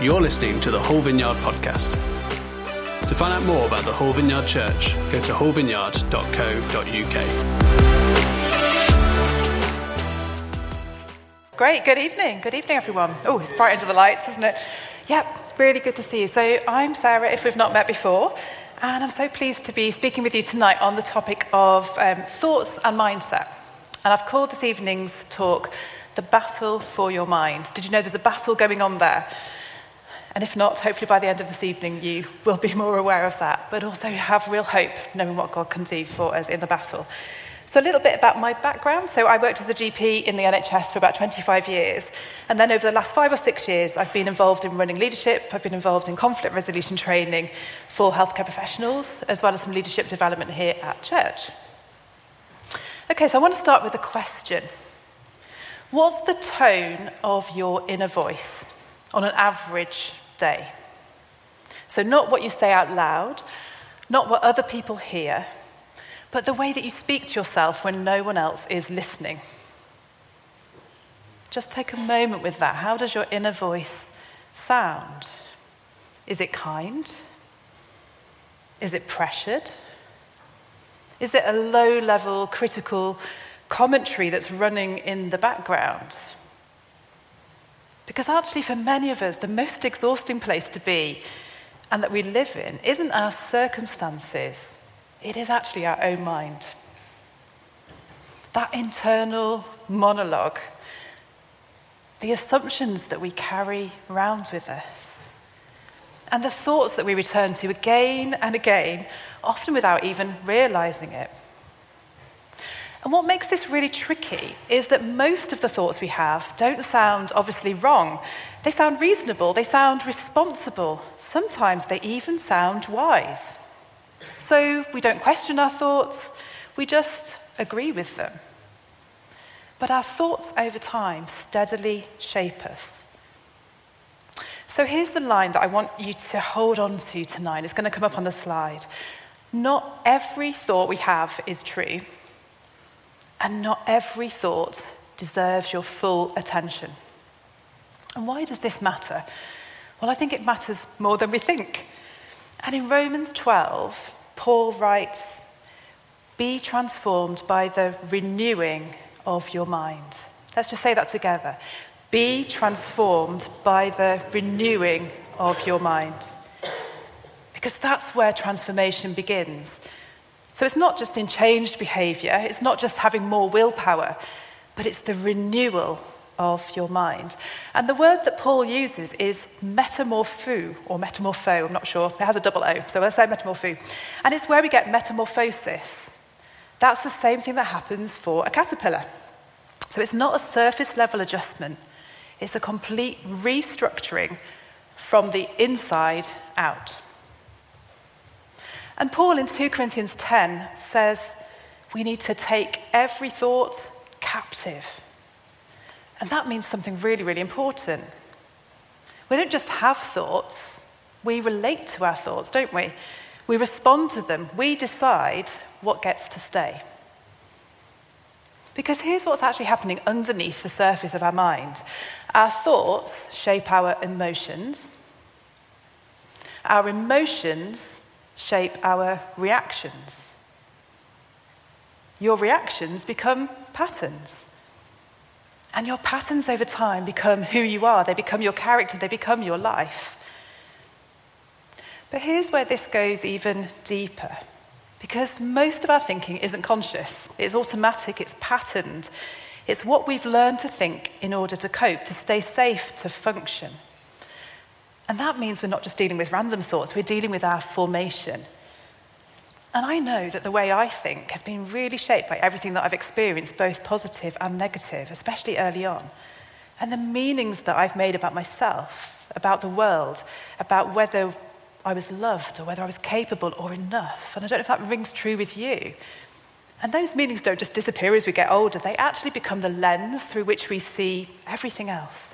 You're listening to the Whole Vineyard podcast. To find out more about the Whole Vineyard Church, go to wholevineyard.co.uk. Great, good evening everyone. Oh, it's bright under the lights, isn't it? Yep, really good to see you. So I'm Sarah, if we've not met before, and I'm so pleased to be speaking with you tonight on the topic of thoughts and mindset. And I've called this evening's talk, The Battle for Your Mind. Did you know there's a battle going on there? And if not, hopefully by the end of this evening you will be more aware of that, but also have real hope knowing what God can do for us in the battle. So a little bit about my background. So I worked as a GP in the NHS for about 25 years. And then over the last 5 or 6 years, I've been involved in running leadership. I've been involved in conflict resolution training for healthcare professionals, as well as some leadership development here at church. Okay, so I want to start with a question. What's the tone of your inner voice on an average day? So not what you say out loud, not what other people hear, but the way that you speak to yourself when no one else is listening. Just take a moment with that. How does your inner voice sound? Is it kind? Is it pressured? Is it a low-level critical commentary that's running in the background? Because actually for many of us, the most exhausting place to be and that we live in isn't our circumstances, it is actually our own mind. That internal monologue, the assumptions that we carry around with us, and the thoughts that we return to again and again, often without even realizing it. And what makes this really tricky is that most of the thoughts we have don't sound obviously wrong. They sound reasonable, they sound responsible. Sometimes they even sound wise. So we don't question our thoughts, we just agree with them. But our thoughts over time steadily shape us. So here's the line that I want you to hold on to tonight. It's going to come up on the slide. Not every thought we have is true. And not every thought deserves your full attention. And why does this matter? Well, I think it matters more than we think. And in Romans 12, Paul writes, "Be transformed by the renewing of your mind." Let's just say that together. Be transformed by the renewing of your mind. Because that's where transformation begins. So it's not just in changed behaviour, it's not just having more willpower, but it's the renewal of your mind. And the word that Paul uses is metamorpho, or metamorpho, I'm not sure. It has a double O, so let's say metamorpho. And it's where we get metamorphosis. That's the same thing that happens for a caterpillar. So it's not a surface level adjustment, it's a complete restructuring from the inside out. And Paul in 2 Corinthians 10 says we need to take every thought captive. And that means something really, really important. We don't just have thoughts, we relate to our thoughts, don't we? We respond to them, we decide what gets to stay. Because here's what's actually happening underneath the surface of our mind. Our thoughts shape our emotions. Our emotions shape our reactions. Your reactions become patterns. And your patterns over time become who you are. They become your character. They become your life. But here's where this goes even deeper. Because most of our thinking isn't conscious. It's automatic. It's patterned. It's what we've learned to think in order to cope, to stay safe, to function. And that means we're not just dealing with random thoughts, we're dealing with our formation. And I know that the way I think has been really shaped by everything that I've experienced, both positive and negative, especially early on. And the meanings that I've made about myself, about the world, about whether I was loved or whether I was capable or enough. And I don't know if that rings true with you. And those meanings don't just disappear as we get older, they actually become the lens through which we see everything else.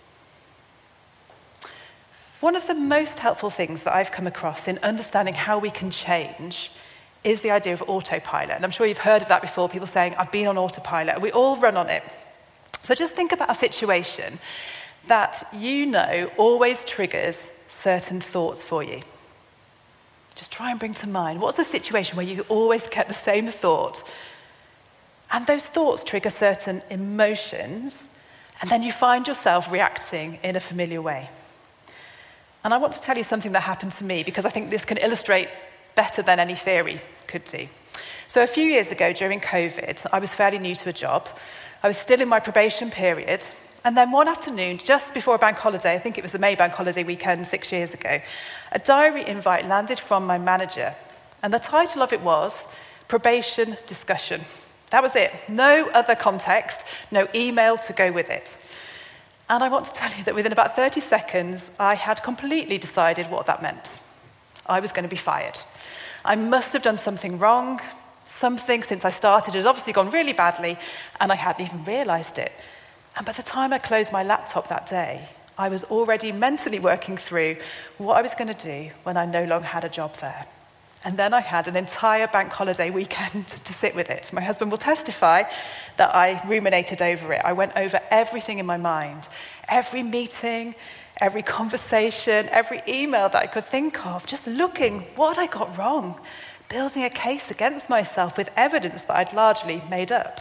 One of the most helpful things that I've come across in understanding how we can change is the idea of autopilot. And I'm sure you've heard of that before, people saying, I've been on autopilot. We all run on it. So just think about a situation that you know always triggers certain thoughts for you. Just try and bring to mind, what's the situation where you always get the same thought? And those thoughts trigger certain emotions, and then you find yourself reacting in a familiar way. And I want to tell you something that happened to me, because I think this can illustrate better than any theory could do. So a few years ago, during COVID, I was fairly new to a job. I was still in my probation period. And then one afternoon, just before a bank holiday, I think it was the May bank holiday weekend 6 years ago, a diary invite landed from my manager. And the title of it was Probation Discussion. That was it. No other context, no email to go with it. And I want to tell you that within about 30 seconds, I had completely decided what that meant. I was going to be fired. I must have done something wrong. Something since I started had obviously gone really badly, and I hadn't even realised it. And by the time I closed my laptop that day, I was already mentally working through what I was going to do when I no longer had a job there. And then I had an entire bank holiday weekend to sit with it. My husband will testify that I ruminated over it. I went over everything in my mind, every meeting, every conversation, every email that I could think of, just looking what I got wrong, building a case against myself with evidence that I'd largely made up.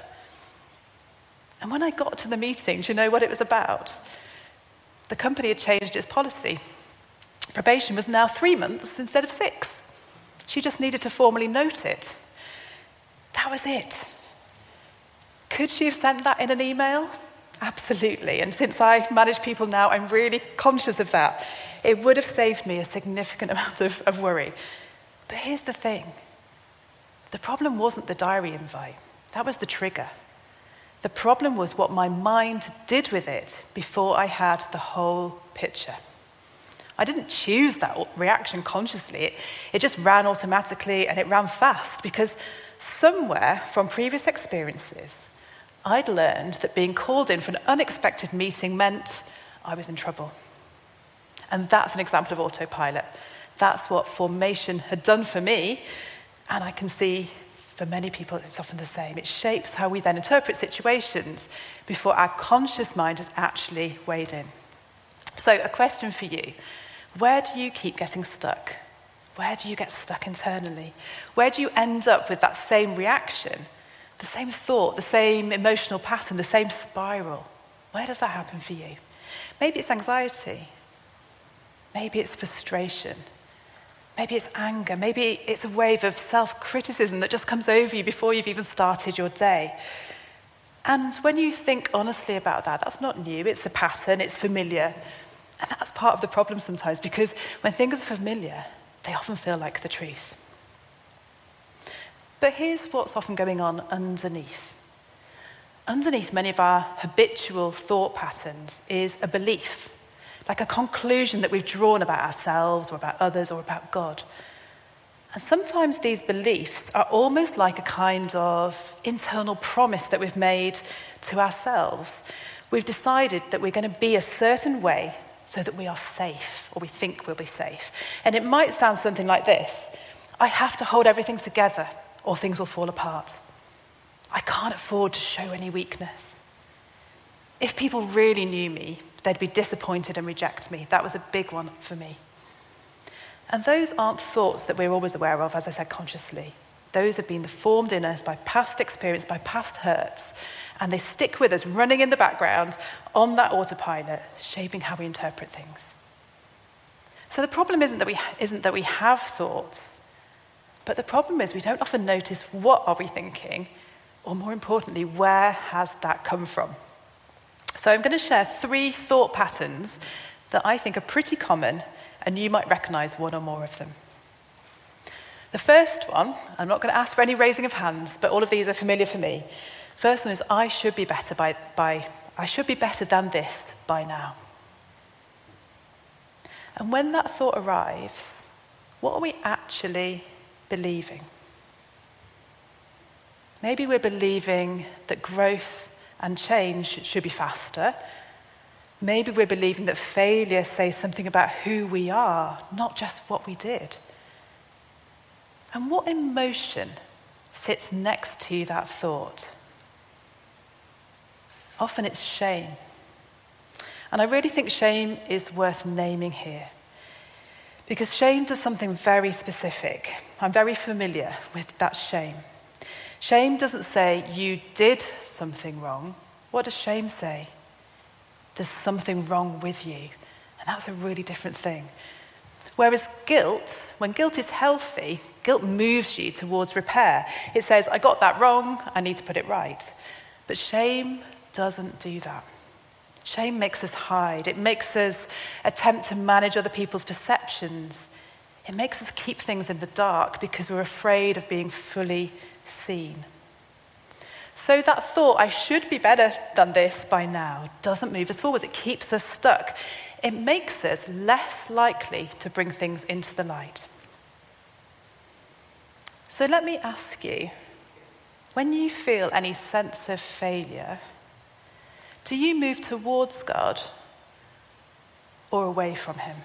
And when I got to the meeting, do you know what it was about? The company had changed its policy. Probation was now 3 months instead of 6. She just needed to formally note it. That was it. Could she have sent that in an email? Absolutely. And since I manage people now, I'm really conscious of that. It would have saved me a significant amount of worry. But here's the thing. The problem wasn't the diary invite. That was the trigger. The problem was what my mind did with it before I had the whole picture. I didn't choose that reaction consciously. It just ran automatically, and it ran fast because somewhere from previous experiences, I'd learned that being called in for an unexpected meeting meant I was in trouble. And that's an example of autopilot. That's what formation had done for me, and I can see for many people it's often the same. It shapes how we then interpret situations before our conscious mind has actually weighed in. So a question for you. Where do you keep getting stuck? Where do you get stuck internally? Where do you end up with that same reaction, the same thought, the same emotional pattern, the same spiral? Where does that happen for you? Maybe it's anxiety. Maybe it's frustration. Maybe it's anger. Maybe it's a wave of self-criticism that just comes over you before you've even started your day. And when you think honestly about that, that's not new. It's a pattern. It's familiar. And that's part of the problem sometimes, because when things are familiar, they often feel like the truth. But here's what's often going on underneath. Underneath many of our habitual thought patterns is a belief, like a conclusion that we've drawn about ourselves or about others or about God. And sometimes these beliefs are almost like a kind of internal promise that we've made to ourselves. We've decided that we're going to be a certain way so that we are safe, or we think we'll be safe. And it might sound something like this. I have to hold everything together or things will fall apart. I can't afford to show any weakness. If people really knew me, they'd be disappointed and reject me. That was a big one for me. And those aren't thoughts that we're always aware of, as I said, consciously. Those have been formed in us by past experience, by past hurts, and they stick with us, running in the background on that autopilot, shaping how we interpret things. So the problem isn't that we have thoughts, but the problem is we don't often notice what are we thinking, or more importantly, where has that come from? So I'm going to share 3 thought patterns that I think are pretty common, and you might recognize one or more of them. The first one, I'm not going to ask for any raising of hands, but all of these are familiar for me. First one is, I should be better I should be better than this by now. And when that thought arrives, what are we actually believing? Maybe we're believing that growth and change should be faster. Maybe we're believing that failure says something about who we are, not just what we did. And what emotion sits next to that thought? Often it's shame. And I really think shame is worth naming here, because shame does something very specific. I'm very familiar with that shame. Shame doesn't say you did something wrong. What does shame say? There's something wrong with you. And that's a really different thing. Whereas guilt, when guilt is healthy, guilt moves you towards repair. It says, I got that wrong, I need to put it right. But shame doesn't do that. Shame makes us hide. It makes us attempt to manage other people's perceptions. It makes us keep things in the dark because we're afraid of being fully seen. So that thought, I should be better than this by now, doesn't move us forwards. It keeps us stuck. It makes us less likely to bring things into the light. So let me ask you, when you feel any sense of failure, do you move towards God or away from him?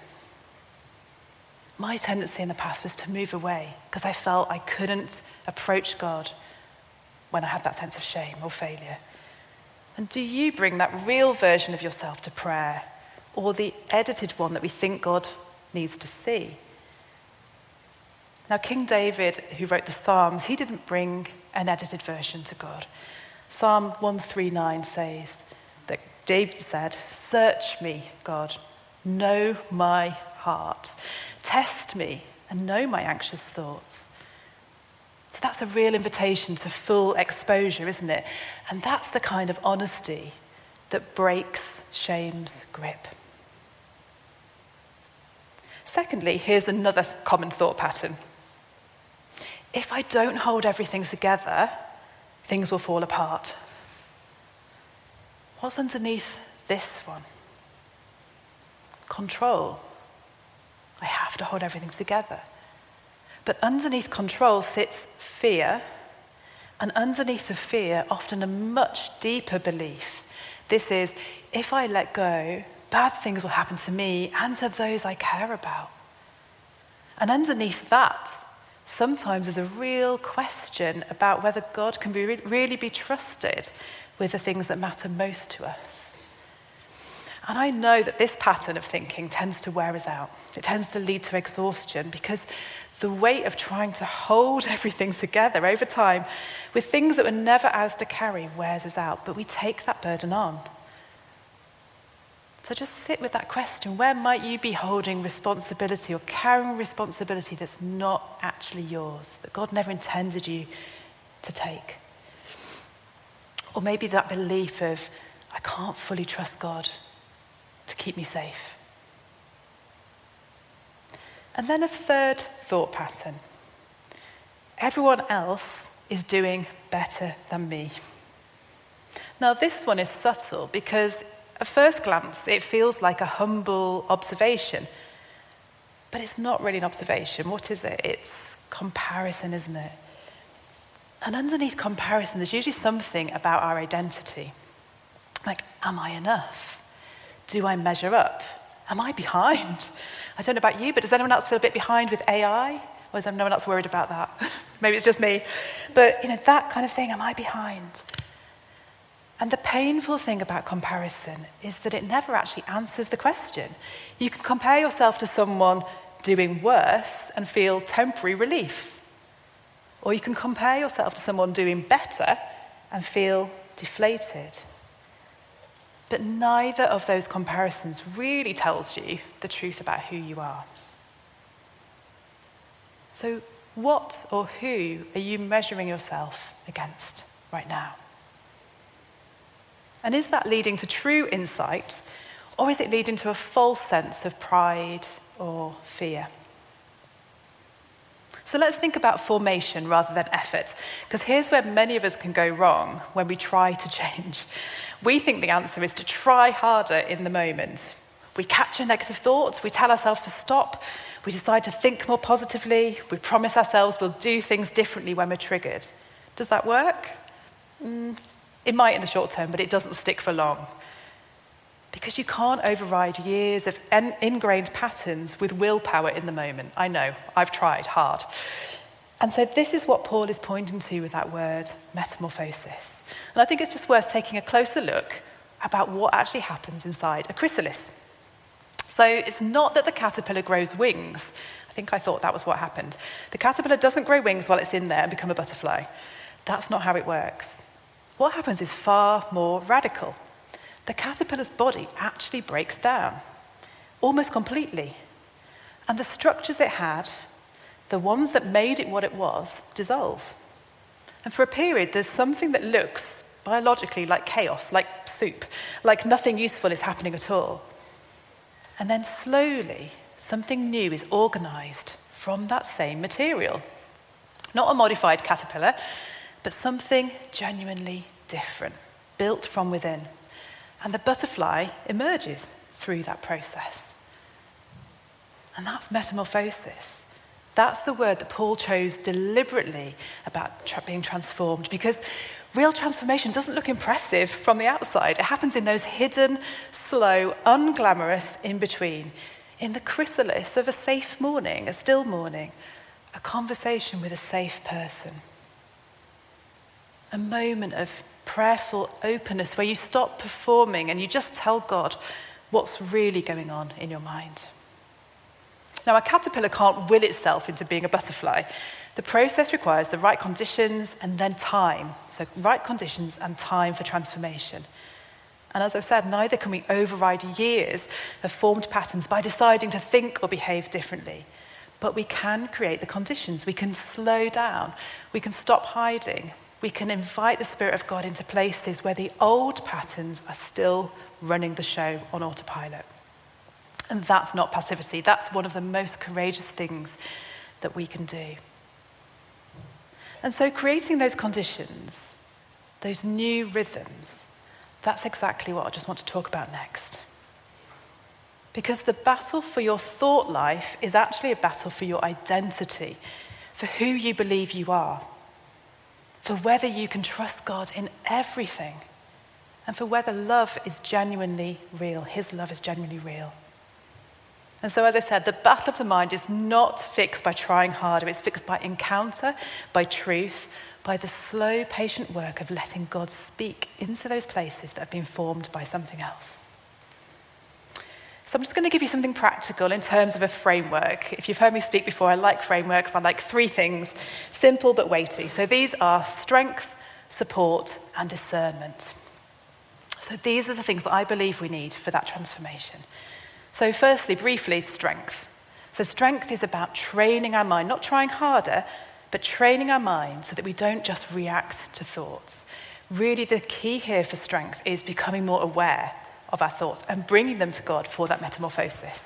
My tendency in the past was to move away because I felt I couldn't approach God when I had that sense of shame or failure. And do you bring that real version of yourself to prayer, or the edited one that we think God needs to see? Now, King David, who wrote the Psalms, he didn't bring an edited version to God. Psalm 139 says that David said, "Search me, God, know my heart. Test me and know my anxious thoughts." So that's a real invitation to full exposure, isn't it? And that's the kind of honesty that breaks shame's grip. Secondly, here's another common thought pattern. If I don't hold everything together, things will fall apart. What's underneath this one? Control. I have to hold everything together. But underneath control sits fear, and underneath the fear, often a much deeper belief. This is, if I let go, bad things will happen to me and to those I care about. And underneath that, sometimes there's a real question about whether God can really be trusted with the things that matter most to us. And I know that this pattern of thinking tends to wear us out. It tends to lead to exhaustion because the weight of trying to hold everything together over time with things that were never ours to carry wears us out, but we take that burden on. So just sit with that question. Where might you be holding responsibility or carrying responsibility that's not actually yours, that God never intended you to take? Or maybe that belief of, I can't fully trust God to keep me safe. And then a third thought pattern. Everyone else is doing better than me. Now this one is subtle because at first glance it feels like a humble observation. But it's not really an observation. What is it? It's comparison, isn't it? And underneath comparison there's usually something about our identity. Like, am I enough? Do I measure up? Am I behind? I don't know about you, but does anyone else feel a bit behind with AI? Or is no one else worried about that? Maybe it's just me. But, that kind of thing, am I behind? And the painful thing about comparison is that it never actually answers the question. You can compare yourself to someone doing worse and feel temporary relief. Or you can compare yourself to someone doing better and feel deflated. But neither of those comparisons really tells you the truth about who you are. So what or who are you measuring yourself against right now? And is that leading to true insight, or is it leading to a false sense of pride or fear? So let's think about formation rather than effort, because here's where many of us can go wrong when we try to change. We think the answer is to try harder in the moment. We capture negative thoughts, we tell ourselves to stop, we decide to think more positively, we promise ourselves we'll do things differently when we're triggered. Does that work? It might in the short term, but it doesn't stick for long. Because you can't override years of ingrained patterns with willpower in the moment. I know, I've tried hard. And so this is what Paul is pointing to with that word, metamorphosis. And I think it's just worth taking a closer look about what actually happens inside a chrysalis. So it's not that the caterpillar grows wings. I think I thought that was what happened. The caterpillar doesn't grow wings while it's in there and become a butterfly. That's not how it works. What happens is far more radical. The caterpillar's body actually breaks down, almost completely. And the structures it had, the ones that made it what it was, dissolve. And for a period, there's something that looks biologically like chaos, like soup, like nothing useful is happening at all. And then slowly, something new is organized from that same material. Not a modified caterpillar, but something genuinely different, built from within. And the butterfly emerges through that process. And that's metamorphosis. That's the word that Paul chose deliberately about being transformed, because real transformation doesn't look impressive from the outside. It happens in those hidden, slow, unglamorous in-between, in the chrysalis of a safe morning, a still morning, a conversation with a safe person. A moment of prayerful openness where you stop performing and you just tell God what's really going on in your mind. Now, a caterpillar can't will itself into being a butterfly. The process requires the right conditions and then time. So right conditions and time for transformation. And as I've said, neither can we override years of formed patterns by deciding to think or behave differently. But we can create the conditions. We can slow down. We can stop hiding. We can invite the Spirit of God into places where the old patterns are still running the show on autopilot. And that's not passivity. That's one of the most courageous things that we can do. And so creating those conditions, those new rhythms, that's exactly what I just want to talk about next. Because the battle for your thought life is actually a battle for your identity, for who you believe you are, for whether you can trust God in everything, and for whether love is genuinely real, his love is genuinely real. And so, as I said, the battle of the mind is not fixed by trying harder. It's fixed by encounter, by truth, by the slow, patient work of letting God speak into those places that have been formed by something else. So I'm just going to give you something practical in terms of a framework. If you've heard me speak before, I like frameworks. I like three things, simple but weighty. So these are strength, support, and discernment. So these are the things that I believe we need for that transformation. So firstly, briefly, strength. So strength is about training our mind, not trying harder, but training our mind so that we don't just react to thoughts. Really, the key here for strength is becoming more aware of our thoughts and bringing them to God for that metamorphosis.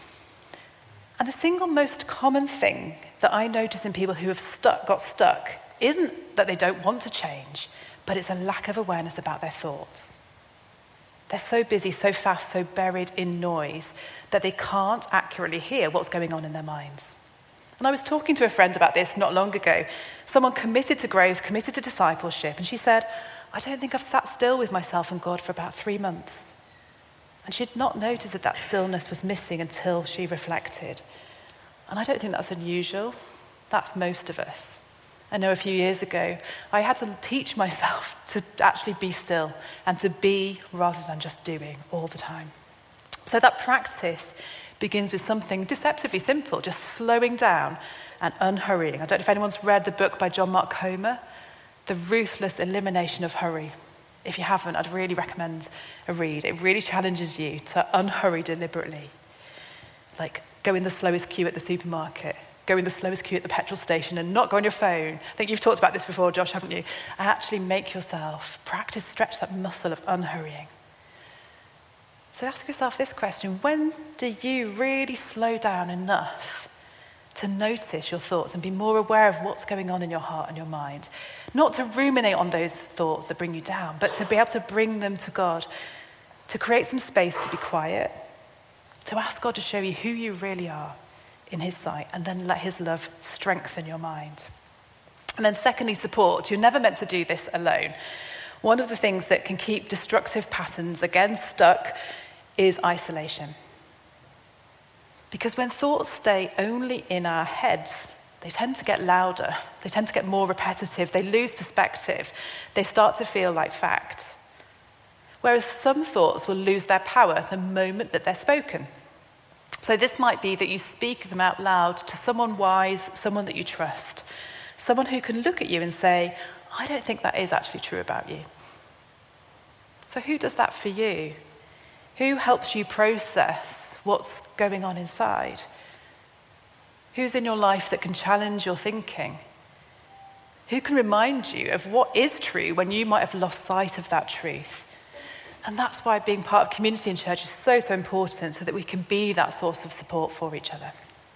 And the single most common thing that I notice in people who have got stuck isn't that they don't want to change, but it's a lack of awareness about their thoughts. They're so busy, so fast, so buried in noise that they can't accurately hear what's going on in their minds. And I was talking to a friend about this not long ago. Someone committed to growth, committed to discipleship, and she said, I don't think I've sat still with myself and God for about 3 months. And she'd not noticed that stillness was missing until she reflected. And I don't think that's unusual. That's most of us. I know a few years ago, I had to teach myself to actually be still and to be rather than just doing all the time. So that practice begins with something deceptively simple, just slowing down and unhurrying. I don't know if anyone's read the book by John Mark Comer, The Ruthless Elimination of Hurry. If you haven't, I'd really recommend a read. It really challenges you to unhurry deliberately. Like go in the slowest queue at the supermarket, go in the slowest queue at the petrol station and not go on your phone. I think you've talked about this before, Josh, haven't you? Actually make yourself practice, stretch that muscle of unhurrying. So ask yourself this question: when do you really slow down enough to notice your thoughts and be more aware of what's going on in your heart and your mind? Not to ruminate on those thoughts that bring you down, but to be able to bring them to God, to create some space to be quiet, to ask God to show you who you really are in his sight, and then let his love strengthen your mind. And then secondly, support. You're never meant to do this alone. One of the things that can keep destructive patterns, again, stuck is isolation. Because when thoughts stay only in our heads, they tend to get louder, they tend to get more repetitive, they lose perspective, they start to feel like fact. whereas some thoughts will lose their power the moment that they're spoken. So this might be that you speak them out loud to someone wise, someone that you trust, someone who can look at you and say, I don't think that is actually true about you. So who does that for you? Who helps you process what's going on inside? Who's in your life that can challenge your thinking? Who can remind you of what is true when you might have lost sight of that truth? And that's why being part of community in church is so, so important, so that we can be that source of support for each other.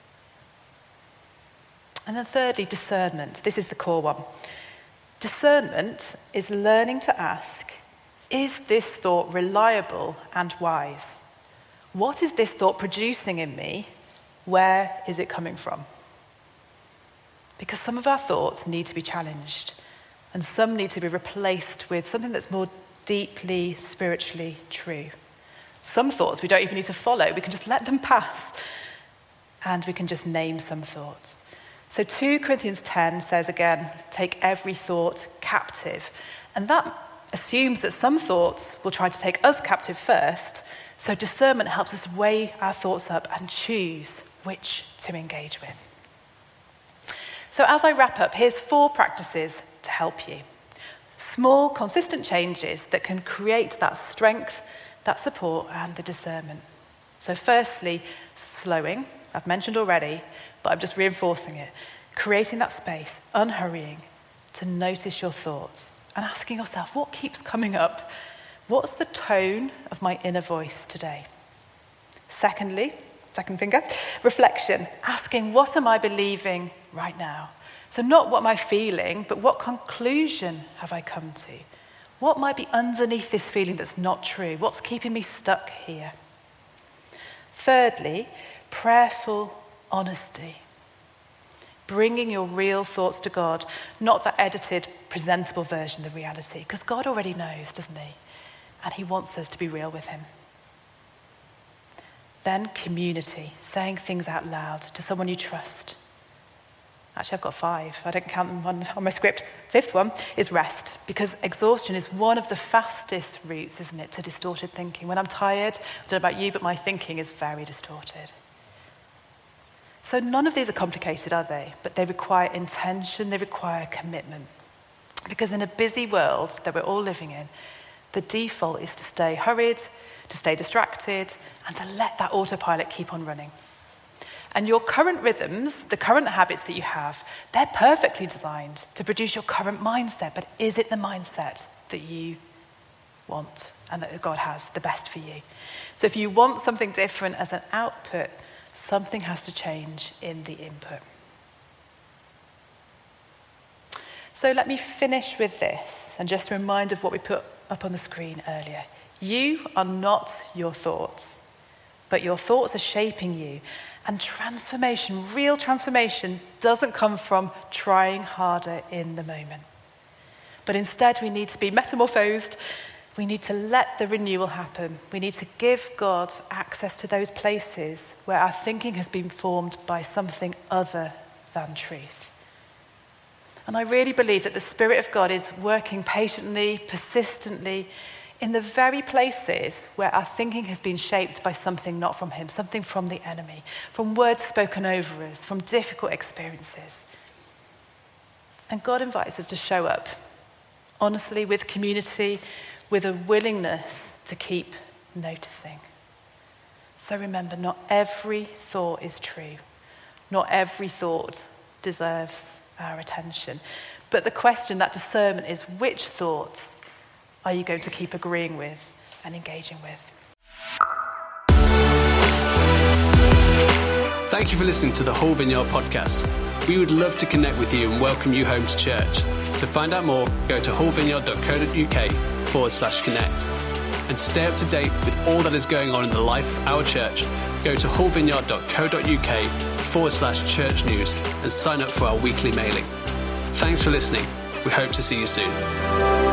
And then thirdly, discernment. This is the core one. Discernment is learning to ask, is this thought reliable and wise? What is this thought producing in me? Where is it coming from? Because some of our thoughts need to be challenged, and some need to be replaced with something that's more deeply, spiritually true. Some thoughts we don't even need to follow. We can just let them pass, and we can just name some thoughts. So 2 Corinthians 10 says again, take every thought captive. And that assumes that some thoughts will try to take us captive first. So discernment helps us weigh our thoughts up and choose which to engage with. So as I wrap up, here's 4 practices to help you. Small, consistent changes that can create that strength, that support, and the discernment. So firstly, slowing. I've mentioned already, but I'm just reinforcing it. Creating that space, unhurrying, to notice your thoughts and asking yourself, what keeps coming up? What's the tone of my inner voice today? Secondly, second finger, reflection. Asking, what am I believing right now? So not what am I feeling, but what conclusion have I come to? What might be underneath this feeling that's not true? What's keeping me stuck here? Thirdly, prayerful honesty. Bringing your real thoughts to God, not that edited, presentable version of reality, because God already knows, doesn't he? And he wants us to be real with him. Then community, saying things out loud to someone you trust. Actually, I've got 5. I don't count them on my script. 5th one is rest, because exhaustion is one of the fastest routes, isn't it, to distorted thinking. When I'm tired, I don't know about you, but my thinking is very distorted. So none of these are complicated, are they? But they require intention, they require commitment. Because in a busy world that we're all living in, the default is to stay hurried, to stay distracted, and to let that autopilot keep on running. And your current rhythms, the current habits that you have, they're perfectly designed to produce your current mindset. But is it the mindset that you want and that God has the best for you? So if you want something different as an output, something has to change in the input. So let me finish with this, and just a reminder of what we put up on the screen earlier. You are not your thoughts, but your thoughts are shaping you. And transformation, real transformation, doesn't come from trying harder in the moment. But instead, we need to be metamorphosed. We need to let the renewal happen. We need to give God access to those places where our thinking has been formed by something other than truth. And I really believe that the Spirit of God is working patiently, persistently, in the very places where our thinking has been shaped by something not from him, something from the enemy, from words spoken over us, from difficult experiences. And God invites us to show up, honestly, with community, with a willingness to keep noticing. So remember, not every thought is true. Not every thought deserves our attention. But the question, that discernment, is which thoughts are you going to keep agreeing with and engaging with? Thank you for listening to the Whole Vineyard podcast. We would love to connect with you and welcome you home to church. To find out more, go to wholevineyard.co.uk/connect. And stay up to date with all that is going on in the life of our church. Go to wholevineyard.co.uk/church news and sign up for our weekly mailing. Thanks for listening. We hope to see you soon.